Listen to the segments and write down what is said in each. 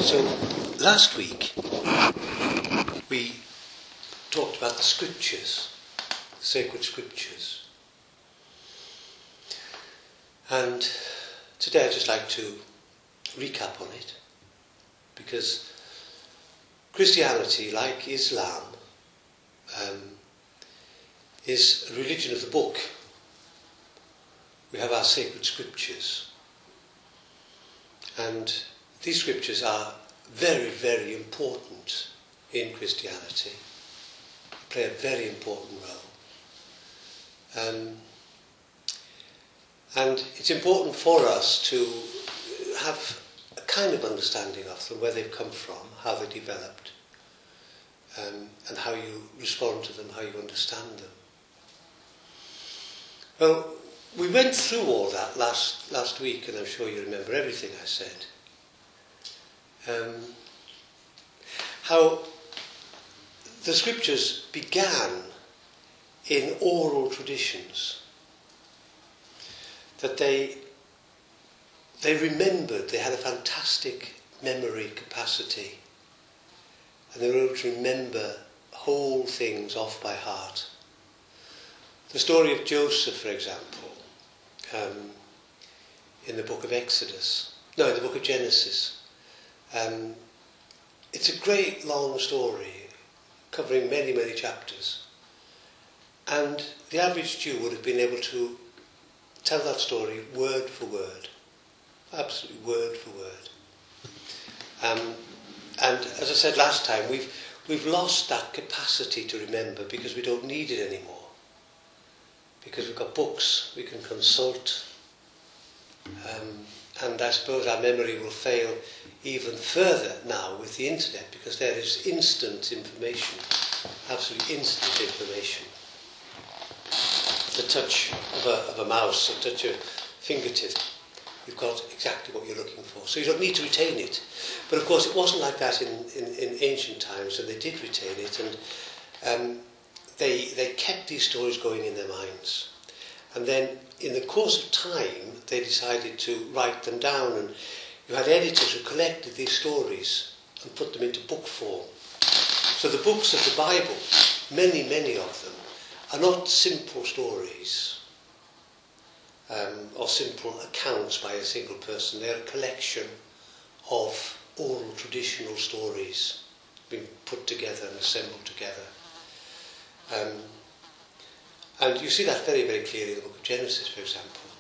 So, last week we talked about the scriptures, the sacred scriptures. And today I'd just like to recap on it, because Christianity, like Islam, is a religion of the book. We have our sacred scriptures, and these scriptures are very, very important in Christianity. They play a very important role. And it's important for us to have a kind of understanding of them, where they've come from, how they developed, and how you respond to them, how you understand them. Well, we went through all that last week, and I'm sure you remember everything I said. How the scriptures began in oral traditions, that they remembered, they had a fantastic memory capacity, and they were able to remember whole things off by heart. The story of Joseph, for example, in the book of in the book of Genesis. It's a great long story covering many, many chapters, and the average Jew would have been able to tell that story word for word, absolutely word for word. And as I said last time, we've lost that capacity to remember because we don't need it anymore. Because we've got books, we can consult, and I suppose our memory will fail even further now with the internet, because there is instant information, absolutely instant information. The touch of a mouse, the touch of a fingertip, you've got exactly what you're looking for. So you don't need to retain it. But of course it wasn't like that in ancient times, and they did retain it, and they kept these stories going in their minds. And then in the course of time they decided to write them down, and you had editors who collected these stories and put them into book form. So the books of the Bible, many, many of them, are not simple stories or simple accounts by a single person. They're a collection of oral traditional stories being put together and assembled together. And you see that very, very clearly in the book of Genesis, for example.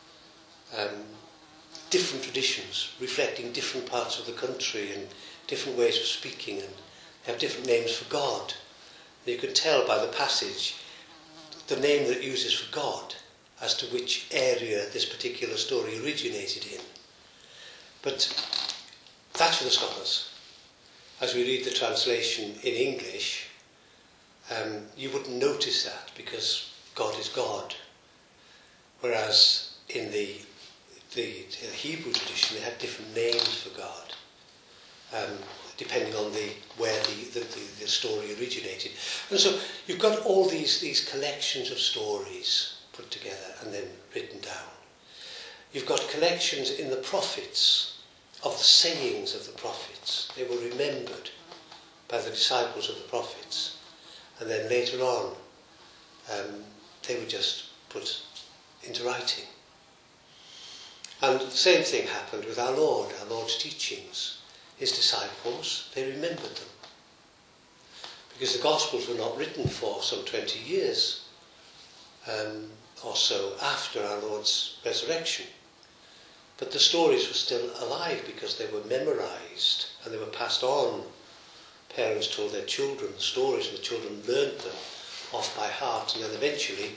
Different traditions reflecting different parts of the country and different ways of speaking, and they have different names for God. And you can tell by the passage the name that it uses for God as to which area this particular story originated in. But that's for the scholars. As we read the translation in English, you wouldn't notice that because God is God. Whereas in the Hebrew tradition, they had different names for God, depending on where the story originated. And so you've got all these collections of stories put together and then written down. You've got collections in the prophets of the sayings of the prophets. They were remembered by the disciples of the prophets. And then later on, they were just put into writing. And the same thing happened with our Lord's teachings. His disciples, they remembered them. Because the Gospels were not written for some 20 years or so after our Lord's resurrection. But the stories were still alive because they were memorised and they were passed on. Parents told their children the stories, and the children learnt them off by heart. And then eventually,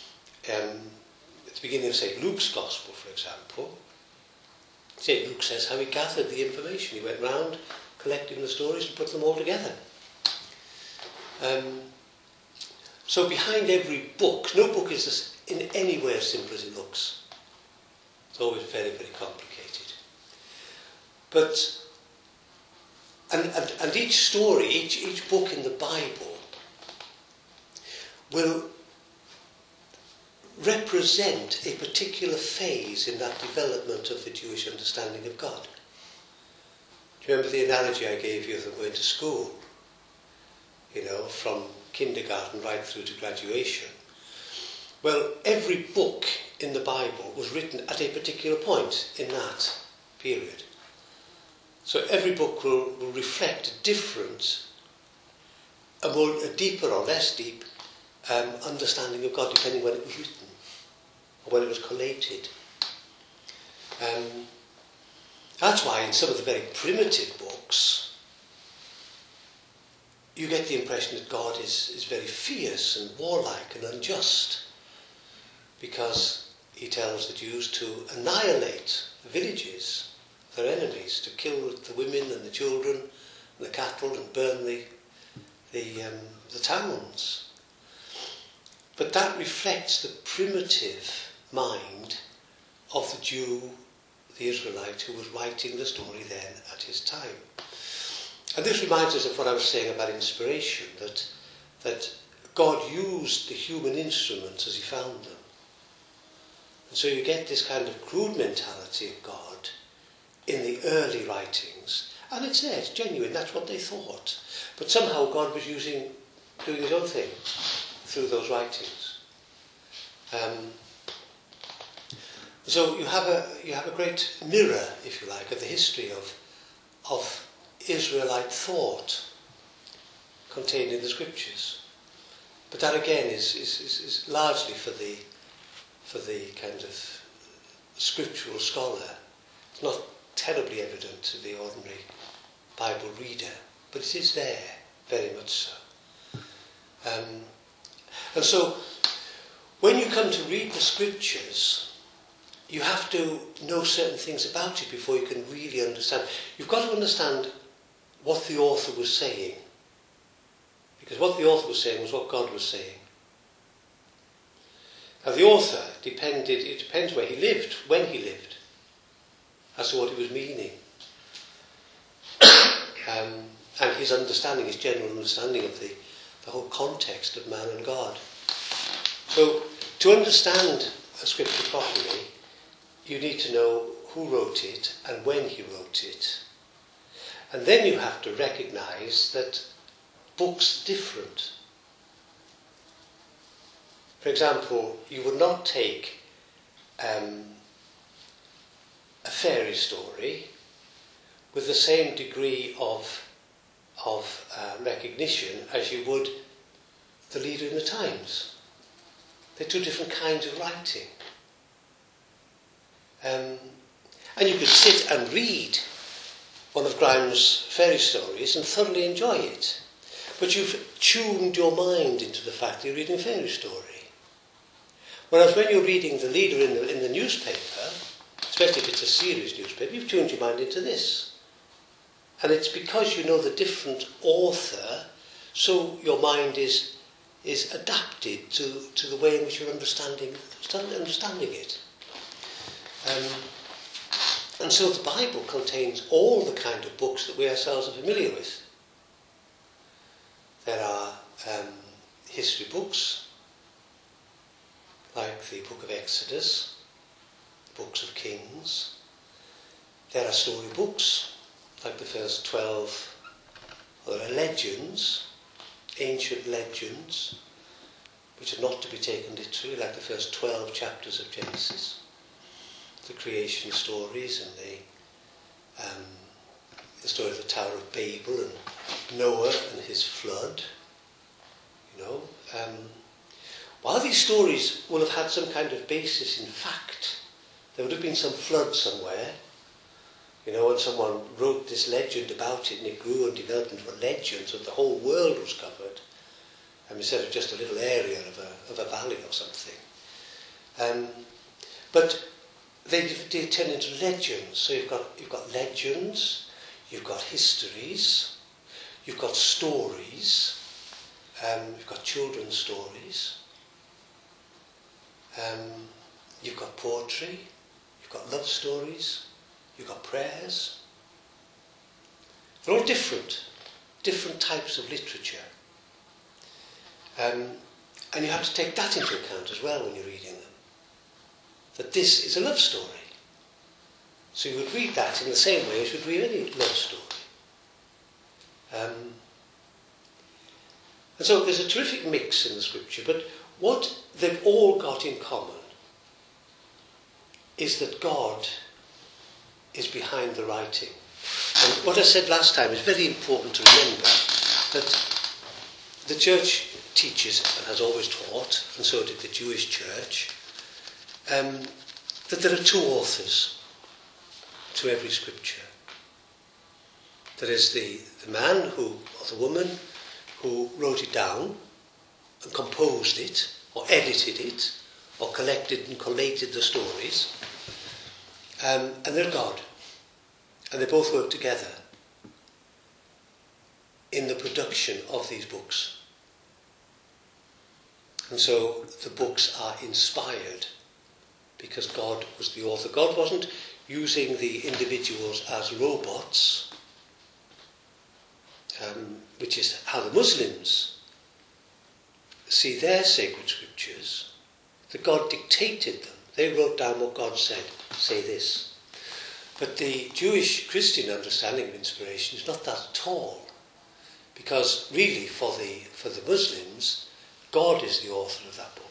at the beginning of St. Luke's Gospel, for example, St. Luke says how he gathered the information. He went round collecting the stories and put them all together. So behind every book, no book is in any way as simple as it looks. It's always very, very complicated. But And each story, each book in the Bible will represent a particular phase in that development of the Jewish understanding of God. Do you remember the analogy I gave you of them going to school? You know, from kindergarten right through to graduation. Well, every book in the Bible was written at a particular point in that period. So every book will reflect a different, a deeper or less deep understanding of God, depending when it was written or when it was collated. That's why in some of the very primitive books you get the impression that God is very fierce and warlike and unjust, because he tells the Jews to annihilate the villages, their enemies, to kill the women and the children and the cattle and burn the towns. But that reflects the primitive mind of the Jew, the Israelite, who was writing the story then at his time. And this reminds us of what I was saying about inspiration, that God used the human instruments as he found them. And so you get this kind of crude mentality of God in the early writings. And it's there, it's genuine, that's what they thought. But somehow God was doing his own thing through those writings. So you have a great mirror, if you like, of the history of Israelite thought contained in the scriptures. But that again is largely for the kind of scriptural scholar. It's not terribly evident to the ordinary Bible reader, but it is there, very much so. And so, when you come to read the scriptures, you have to know certain things about it before you can really understand. You've got to understand what the author was saying, because what the author was saying was what God was saying. Now the author it depends where he lived, when he lived, as to what he was meaning. And his understanding, his general understanding of the whole context of man and God. So, to understand a scripture properly, you need to know who wrote it and when he wrote it. And then you have to recognise that books are different. For example, you would not take a fairy story with the same degree of recognition as you would the Leader in the Times. They're two different kinds of writing. And you could sit and read one of Grime's fairy stories and thoroughly enjoy it. But you've tuned your mind into the fact that you're reading a fairy story. Whereas when you're reading the Leader in the newspaper, especially if it's a serious newspaper, you've tuned your mind into this. And it's because you know the different author, so your mind is adapted to the way in which you're understanding it. And so the Bible contains all the kind of books that we ourselves are familiar with. There are history books, like the book of Exodus, the books of Kings. There are story books, like the first 12, there are legends, ancient legends, which are not to be taken literally, like the first 12 chapters of Genesis. The creation stories and the story of the Tower of Babel and Noah and his flood. You know, while these stories will have had some kind of basis in fact, there would have been some flood somewhere. You know, and someone wrote this legend about it, and it grew and developed into a legend, so the whole world was covered, instead of just a little area of a valley or something. But they turn into legends. So you've got legends, you've got histories, you've got stories, you've got children's stories, you've got poetry, you've got love stories, you've got prayers. They're all different types of literature. And you have to take that into account as well when you're reading them. That this is a love story. So you would read that in the same way as you would read any love story. And so there's a terrific mix in the scripture, but what they've all got in common is that God is behind the writing. And what I said last time is very important to remember, that the church teaches, and has always taught, and so did the Jewish church, that there are two authors to every scripture. There is the man or the woman who wrote it down and composed it, or edited it, or collected and collated the stories, and they're God. And they both work together in the production of these books. And so the books are inspired because God was the author. God wasn't using the individuals as robots, which is how the Muslims see their sacred scriptures, that God dictated them. They wrote down what God said, say this. But the Jewish Christian understanding of inspiration is not that at all, because really for the Muslims, God is the author of that book.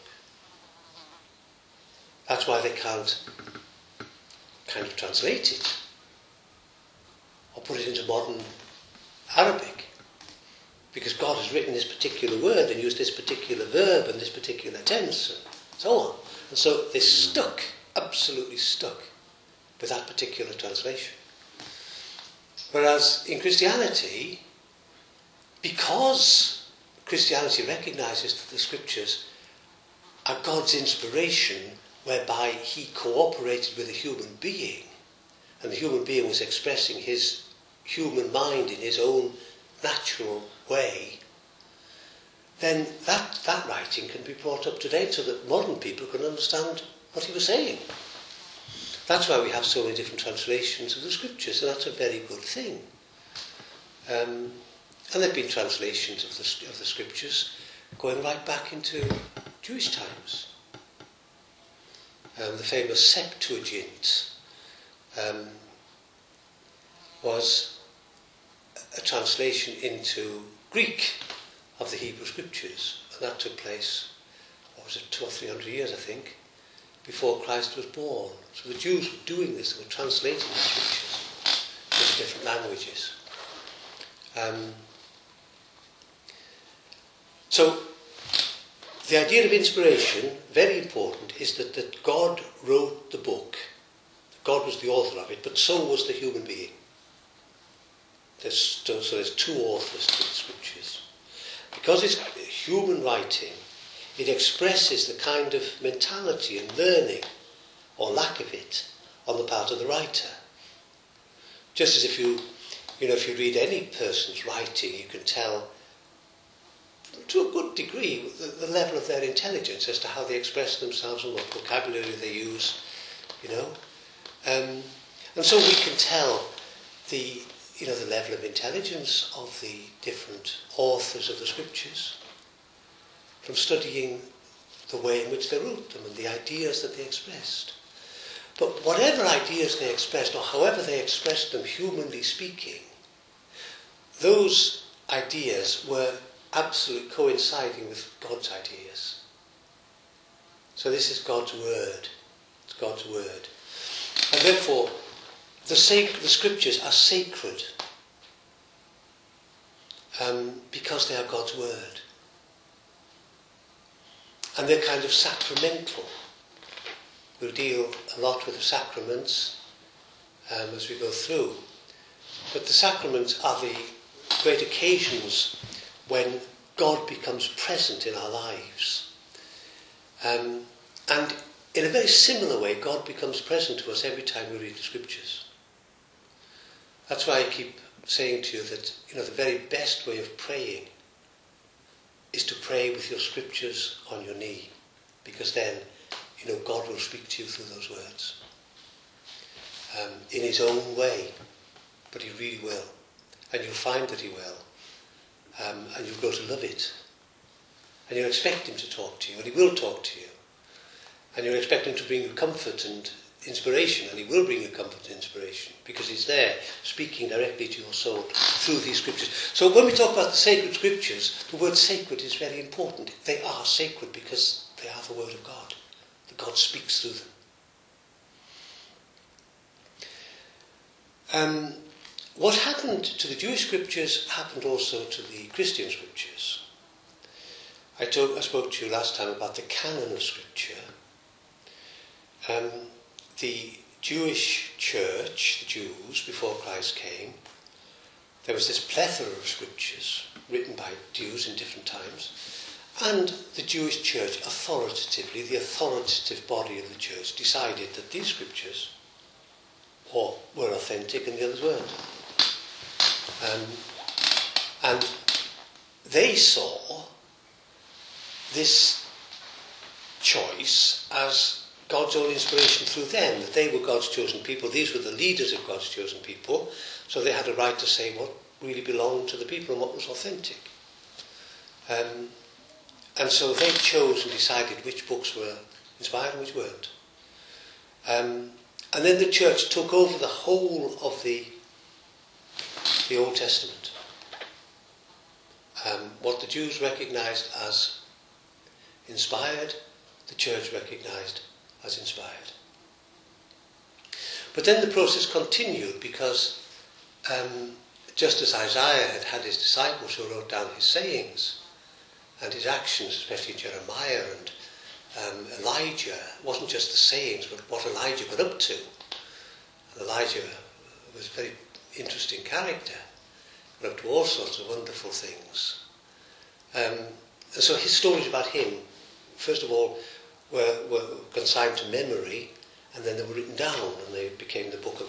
That's why they can't kind of translate it or put it into modern Arabic, because God has written this particular word and used this particular verb and this particular tense and so on. And so they're stuck, absolutely stuck with that particular translation. Whereas in Christianity, because Christianity recognises that the scriptures are God's inspiration, whereby he cooperated with a human being, and the human being was expressing his human mind in his own natural way, then that writing can be brought up to date so that modern people can understand what he was saying. That's why we have so many different translations of the scriptures, and that's a very good thing. And there have been translations of the scriptures going right back into Jewish times. The famous Septuagint was a translation into Greek of the Hebrew scriptures, and that took place, 200 or 300 years, I think, before Christ was born. So the Jews were doing this, they were translating the scriptures into different languages. So the idea of inspiration, very important, is that God wrote the book. God was the author of it, but so was the human being. So there's two authors to the scriptures. Because it's human writing, it expresses the kind of mentality and learning, or lack of it, on the part of the writer. Just as if you read any person's writing, you can tell to a good degree the level of their intelligence as to how they express themselves and what vocabulary they use, and so we can tell the level of intelligence of the different authors of the scriptures from studying the way in which they wrote them and the ideas that they expressed. But whatever ideas they expressed, or however they expressed them humanly speaking, those ideas were absolutely coinciding with God's ideas. So this is God's word. It's God's word. And therefore, the scriptures are sacred because they are God's word. And they're kind of sacramental. We'll deal a lot with the sacraments as we go through. But the sacraments are the great occasions when God becomes present in our lives. And in a very similar way, God becomes present to us every time we read the scriptures. That's why I keep saying to you that, the very best way of praying is to pray with your scriptures on your knee, because then, God will speak to you through those words. In his own way, but he really will. And you'll find that he will. And you'll grow to love it. And you'll expect him to talk to you, and he will talk to you. And you'll expect him to bring you comfort and inspiration, and he will bring you comfort and inspiration, because he's there speaking directly to your soul through these scriptures. So when we talk about the sacred scriptures, the word sacred is very important. They are sacred because they are the word of God, that God speaks through them. What happened to the Jewish scriptures happened also to the Christian scriptures. I spoke to you last time about the canon of scripture. The Jewish church, the Jews, before Christ came, there was this plethora of scriptures written by Jews in different times, and the Jewish church authoritatively, the authoritative body of the church, decided that these scriptures were authentic and the others weren't. And they saw this choice as God's own inspiration through them, that they were God's chosen people. These were the leaders of God's chosen people, so they had a right to say what really belonged to the people and what was authentic. And so they chose and decided which books were inspired and which weren't. And then the church took over the whole of the Old Testament. What the Jews recognised as inspired, the church recognised as inspired. But then the process continued, because just as Isaiah had had his disciples who wrote down his sayings and his actions, especially Jeremiah and Elijah, it wasn't just the sayings but what Elijah got up to. And Elijah was a very interesting character, got up to all sorts of wonderful things. And so his stories about him, first of all, were consigned to memory, and then they were written down, and they became the book of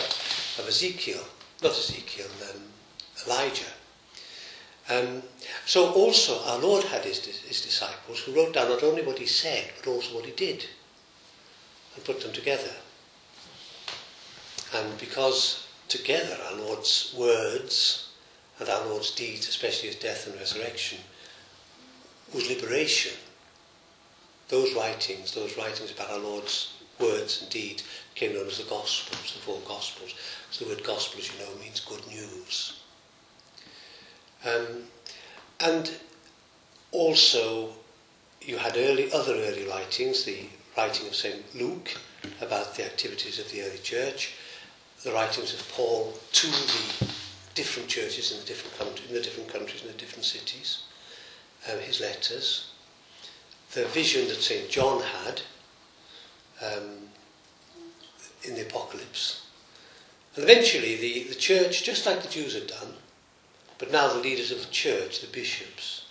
Elijah. So also our Lord had his disciples who wrote down not only what he said, but also what he did, and put them together. And because together our Lord's words and our Lord's deeds, especially his death and resurrection, was liberation, those writings about our Lord's words and deeds became known as the Gospels, the four Gospels. So the word gospel, as you know, means good news. And also you had other early writings, the writing of St. Luke about the activities of the early church, the writings of Paul to the different churches in the different countries, in the different cities, his letters, the vision that St. John had in the Apocalypse. And eventually the church, just like the Jews had done, but now the leaders of the church, the bishops,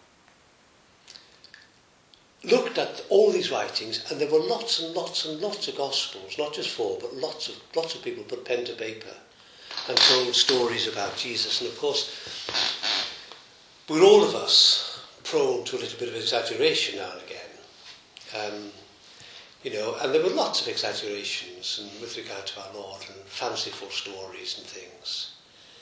looked at all these writings, and there were lots and lots and lots of Gospels, not just four, but lots of people put pen to paper and told stories about Jesus. And of course, we're all of us prone to a little bit of exaggeration now and again. And there were lots of exaggerations with regard to our Lord, and fanciful stories and things.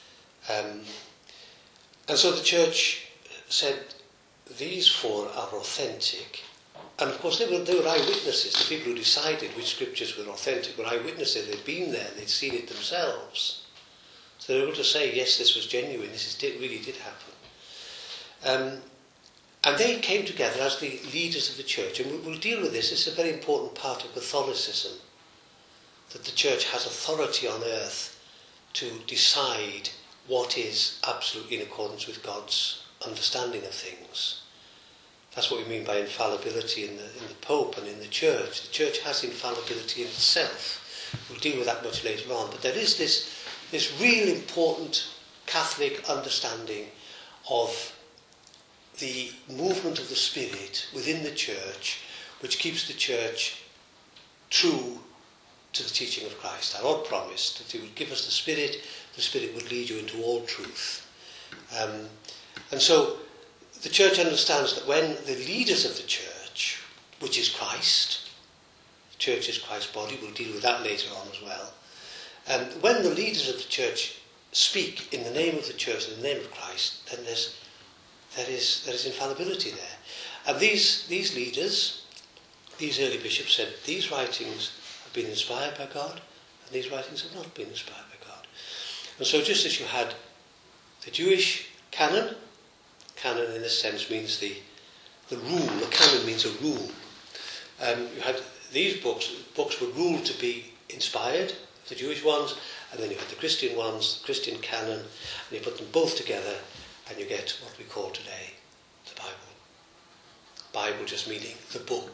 And so the church said, these four are authentic. And of course they were eyewitnesses. The people who decided which scriptures were authentic were eyewitnesses. They'd been there, they'd seen it themselves. So they were able to say, yes, this was genuine, really did happen. And they came together as the leaders of the church. And we'll deal with this. It's a very important part of Catholicism, that the church has authority on earth to decide what is absolutely in accordance with God's understanding of things. That's what we mean by infallibility in the Pope and in the Church. The Church has infallibility in itself. We'll deal with that much later on. But there is this real important Catholic understanding of the movement of the Spirit within the Church, which keeps the Church true to the teaching of Christ. Our Lord promised that he would give us the Spirit would lead you into all truth. And so the Church understands that when the leaders of the Church, which is Christ, the Church is Christ's body, we'll deal with that later on as well, when the leaders of the Church speak in the name of the Church, in the name of Christ, then there is infallibility there. And these leaders, these early bishops said, these writings have been inspired by God, and these writings have not been inspired by God. And so just as you had the Jewish canon in a sense means the rule, a canon means a rule. You had these books were ruled to be inspired, the Jewish ones, and then you had the Christian ones, the Christian canon, and you put them both together and you get what we call today the Bible. Bible just meaning the book.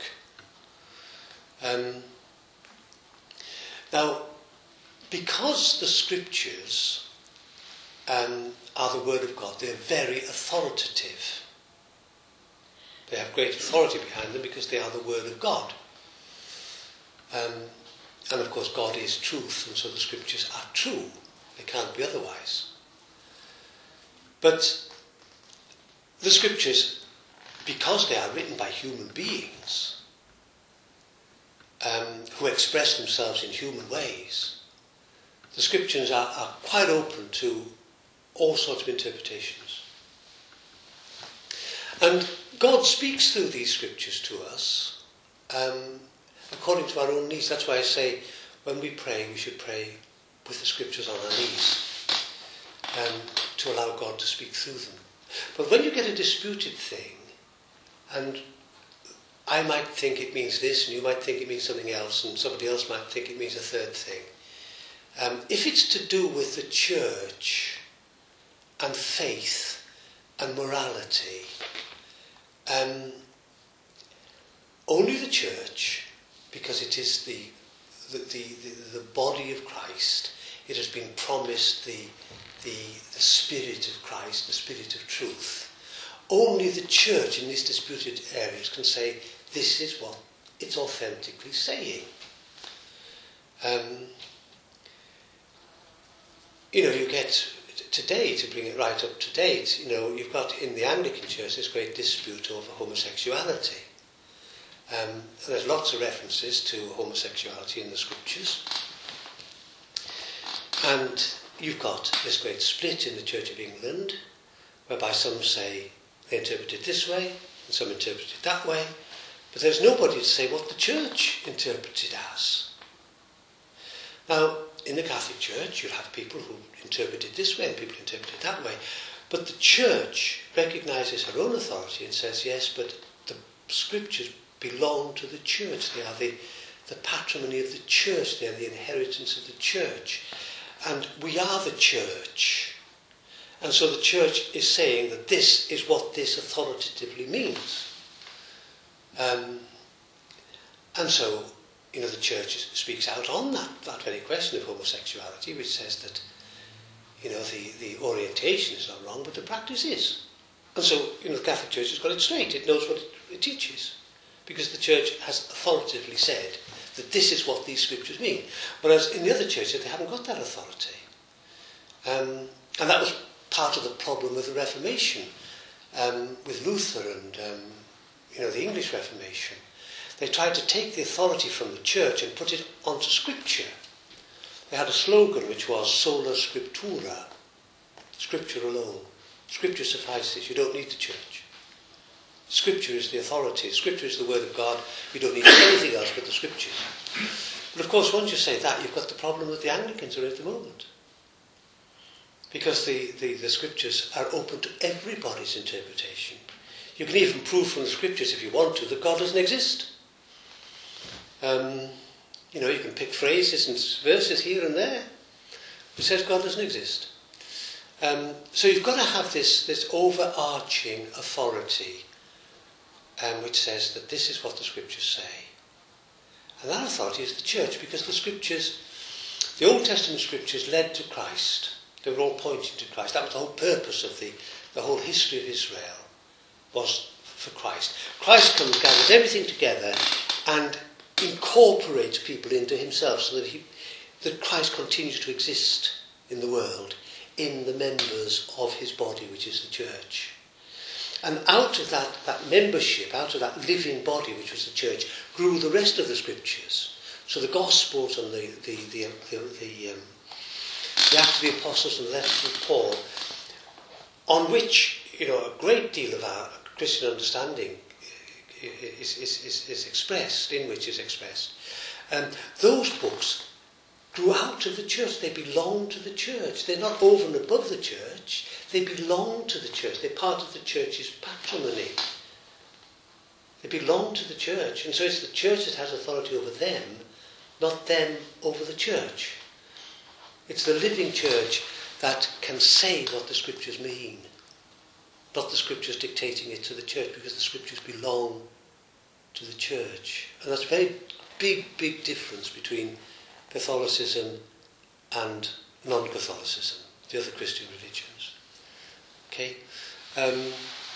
Now, because the scriptures are the word of God, they're very authoritative. They have great authority behind them because they are the word of God. And of course God is truth, and so the scriptures are true. They can't be otherwise. But the scriptures, because they are written by human beings who express themselves in human ways, the scriptures are quite open to all sorts of interpretations. And God speaks through these scriptures to us according to our own needs. That's why I say when we pray, we should pray with the scriptures on our knees to allow God to speak through them. But when you get a disputed thing, and I might think it means this, and you might think it means something else, and somebody else might think it means a third thing, if it's to do with the church and faith and morality, only the church, because it is the body of Christ, it has been promised the Spirit of Christ, the Spirit of truth. Only the church in these disputed areas can say this is what it's authentically saying. You get today, to bring it right up to date, you've got in the Anglican Church this great dispute over homosexuality. There's lots of references to homosexuality in the scriptures. And you've got this great split in the Church of England, whereby some say they interpret it this way, and some interpret it that way, but there's nobody to say what the church interprets it as. Now, in the Catholic Church, you'll have people who interpret it this way and people who interpret it that way, but the church recognises her own authority and says, yes, but the scriptures belong to the church. They are the patrimony of the church. They are the inheritance of the church. And we are the church. And so the church is saying that this is what this authoritatively means. And so, the church speaks out on that very question of homosexuality, which says that, the orientation is not wrong, but the practice is. And so, the Catholic Church has got it straight. It knows what it teaches. Because the church has authoritatively said that this is what these scriptures mean. Whereas in the other churches, they haven't got that authority. And that was part of the problem with the Reformation, with Luther and, the English Reformation. They tried to take the authority from the church and put it onto scripture. They had a slogan which was sola scriptura, scripture alone. Scripture suffices, you don't need the church. Scripture is the authority, Scripture is the word of God, you don't need anything else but the scriptures. But of course, once you say that, you've got the problem that the Anglicans are in at the moment. Because the scriptures are open to everybody's interpretation. You can even prove from the scriptures, if you want to, that God doesn't exist. You can pick phrases and verses here and there which says God doesn't exist. So you've got to have this overarching authority which says that this is what the scriptures say. And that authority is the church, because the Old Testament scriptures led to Christ. They were all pointing to Christ. That was the whole purpose of the whole history of Israel, was for Christ. Christ comes, gathers everything together and incorporates people into himself so that Christ continues to exist in the world, in the members of his body, which is the church. And out of that membership, out of that living body, which was the church, grew the rest of the scriptures. So the Gospels and the Acts of the Apostles and the letters of Paul, on which a great deal of our Christian understanding is expressed, in which is expressed. Those books grew out of the church. They belong to the church. They're not over and above the church. They belong to the church. They're part of the church's patrimony. They belong to the church. And so it's the church that has authority over them, not them over the church. It's the living church that can say what the scriptures mean, not the scriptures dictating it to the church, because the scriptures belong to the church. And that's a very big difference between Catholicism and non-Catholicism, the other Christian religions. Okay? And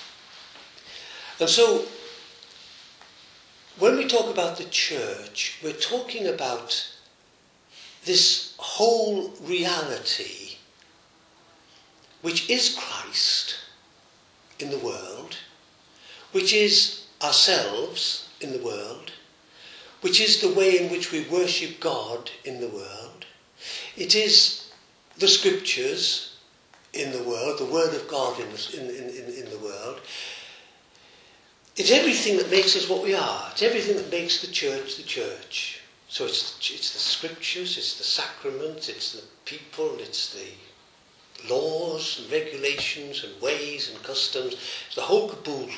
so, when we talk about the church, we're talking about this whole reality, which is Christ in the world, which is ourselves in the world, which is the way in which we worship God in the world. It is the scriptures in the world, the word of God in the world. It's everything that makes us what we are. It's everything that makes the church the church. So it's the scriptures, it's the sacraments, it's the people, it's the laws and regulations and ways and customs. It's the whole caboodle.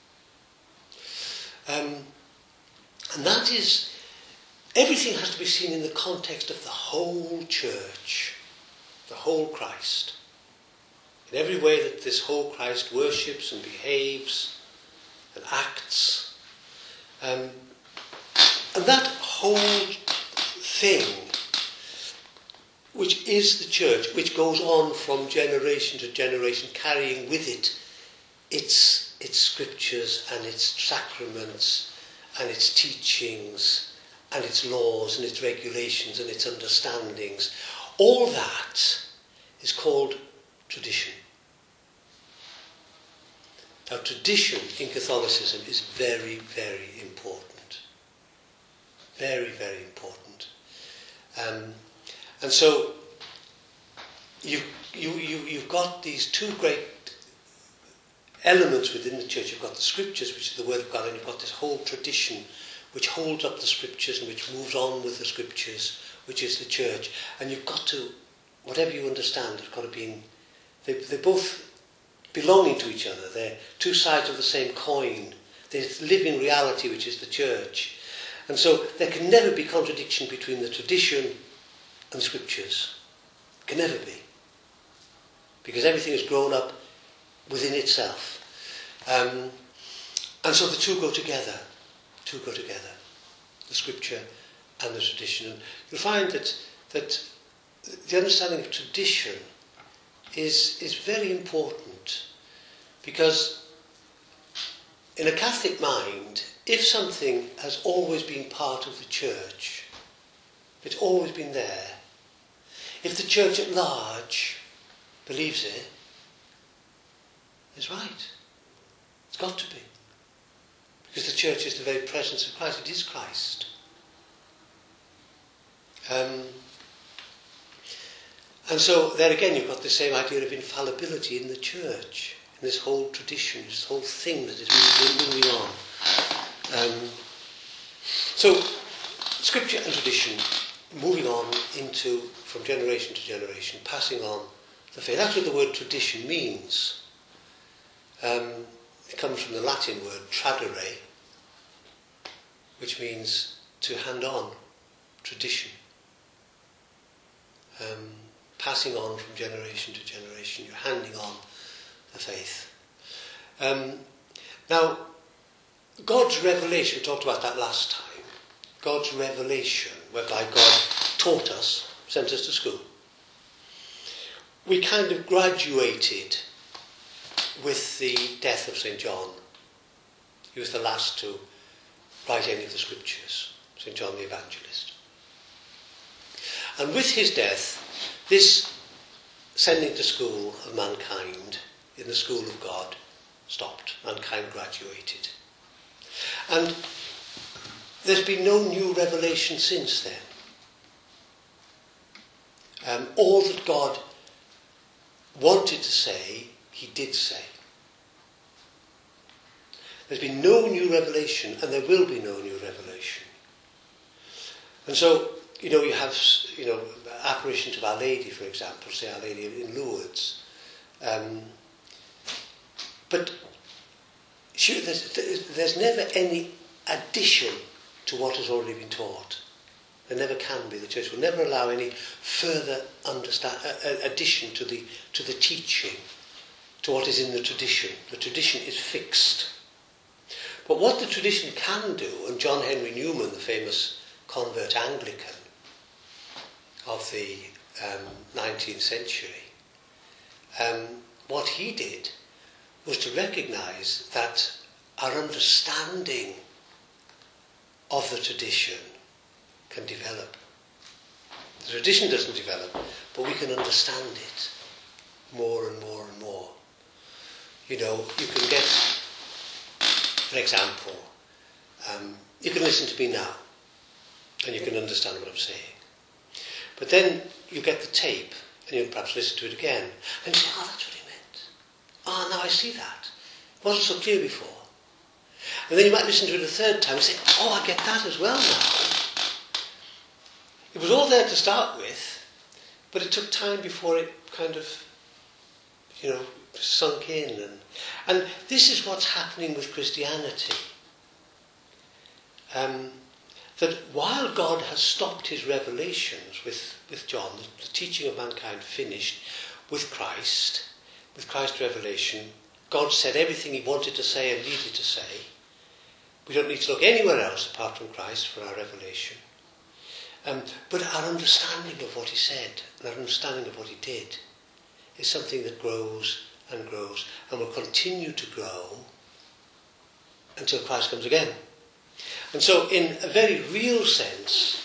And that is, everything has to be seen in the context of the whole church, the whole Christ. In every way that this whole Christ worships and behaves and acts. And that whole thing, which is the church, which goes on from generation to generation, carrying with it its scriptures and its sacraments and its teachings and its laws and its regulations and its understandings, all that is called tradition. Now, tradition in Catholicism is very, very important. Very, very important. And so you've got these two great elements within the church. You've got the scriptures, which is the word of God, and you've got this whole tradition which holds up the scriptures and which moves on with the scriptures, which is the church. And you've got to, whatever you understand, it's got to be they're both belonging to each other. They're two sides of the same coin. There's living reality, which is the church. And so there can never be contradiction between the tradition and scriptures. It can never be. Because everything is grown up within itself. And so the two go together. The scripture and the tradition. And you'll find that the understanding of tradition is very important, because in a Catholic mind, if something has always been part of the church, it's always been there, if the church at large believes it, it's right. It's got to be. Because the church is the very presence of Christ. It is Christ. And so there again you've got the same idea of infallibility in the church, in this whole tradition, this whole thing that is moving on. So scripture and tradition moving on from generation to generation, passing on the faith. That's what the word tradition means. It comes from the Latin word tradere, which means to hand on, tradition. Passing on from generation to generation, you're handing on the faith. Now, God's revelation, we talked about that last time, God's revelation, whereby God taught us, sent us to school. We kind of graduated with the death of St. John. He was the last to write any of the scriptures, St. John the Evangelist. And with his death, this sending to school of mankind in the school of God stopped. Mankind graduated. And there's been no new revelation since then. All that God wanted to say, he did say. There's been no new revelation, and there will be no new revelation. And so, you have, apparitions of Our Lady, for example, say Our Lady in Lourdes. But there's never any addition to what has already been taught. There never can be. The Church will never allow any further addition to the teaching, to what is in the tradition. The tradition is fixed. But what the tradition can do, and John Henry Newman, the famous convert Anglican of the 19th century, what he did was to recognise that our understanding of the tradition can develop. The tradition doesn't develop, but we can understand it more and more and more. You can get, for example, you can listen to me now and you can understand what I'm saying. But then you get the tape and you perhaps listen to it again and you say, oh, that's what he meant. Now I see that. It wasn't so clear before. And then you might listen to it a third time and say, oh, I get that as well now. It was all there to start with, but it took time before it kind of, sunk in. And this is what's happening with Christianity. That while God has stopped his revelations with John, the teaching of mankind finished with Christ's revelation, God said everything he wanted to say and needed to say. We don't need to look anywhere else apart from Christ for our revelation. But our understanding of what he said and our understanding of what he did is something that grows and grows and will continue to grow until Christ comes again. And so in a very real sense,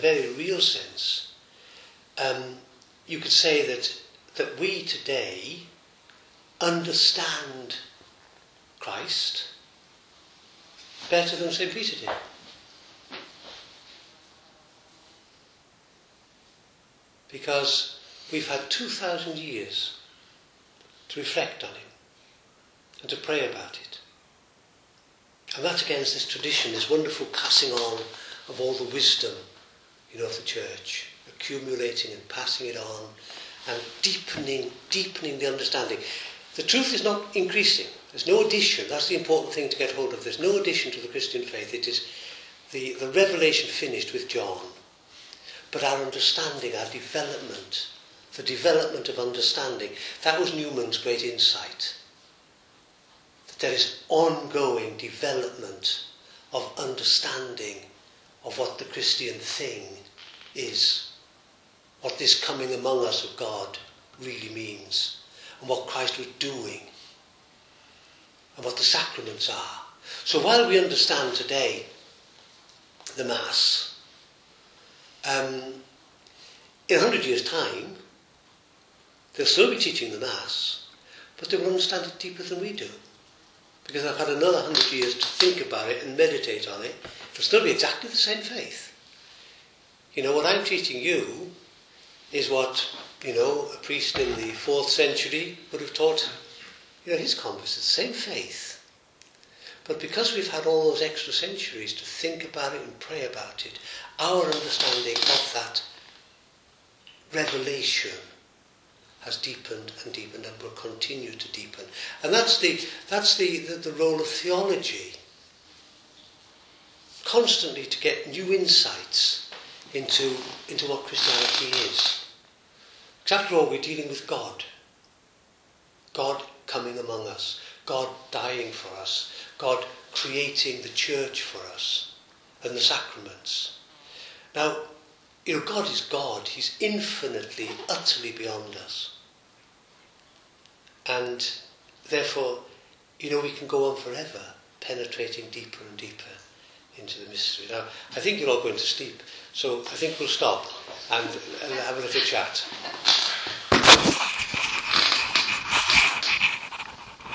you could say that we today understand Christ better than St. Peter did. Because we've had 2,000 years to reflect on him and to pray about it. And that's against this tradition, this wonderful passing on of all the wisdom, of the church, accumulating and passing it on and deepening the understanding. The truth is not increasing. There's no addition. That's the important thing to get hold of. There's no addition to the Christian faith. It is the revelation finished with John. But our understanding, our development, the development of understanding, that was Newman's great insight. That there is ongoing development of understanding of what the Christian thing is, what this coming among us of God really means, and what Christ was doing, and what the sacraments are. So while we understand today the Mass, in 100 years' time, they'll still be teaching the Mass, but they will understand it deeper than we do. Because I've had another 100 years to think about it and meditate on it. It'll still be exactly the same faith. What I'm teaching you is what, a priest in the 4th century would have taught, his converts. It's the same faith. But because we've had all those extra centuries to think about it and pray about it, our understanding of that revelation has deepened and deepened and will continue to deepen. And that's the role of theology. Constantly to get new insights into what Christianity is. Because after all, we're dealing with God. God coming among us. God dying for us. God creating the church for us. And the sacraments. Now, God is God. He's infinitely, utterly beyond us. And therefore, we can go on forever, penetrating deeper and deeper into the mystery. Now, I think you're all going to sleep, so I think we'll stop and have a little chat.